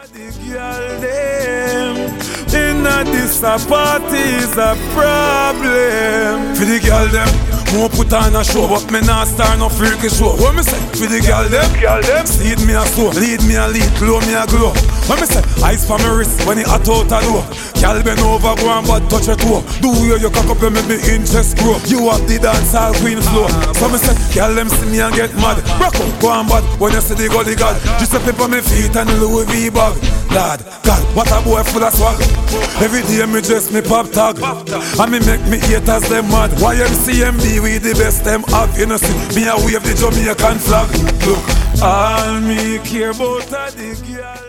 The girl them inna this a party is a problem. For the girl them, more put on a show, but me not start no freaky show. What me say? For the girl them, seed me a sow, lead me a lead, glow me a glow. What me say? Ice for me wrist when it hot out a door. Girl bend over, go and bad touch your toe. Do you cock up and make me interest grow. You have the dance all queen flow. So me say, girl them see me and get mad. Rock out, go and bad when you see the gully god. Just a pep on me feet and Louis V bag. Lad, God, what a boy full of swag. Every day me dress me pop tag. And me make me haters them mad. YMCMB we the best them have. You know see, me a wave the Jamaican flag. Look, all me care about are the girl.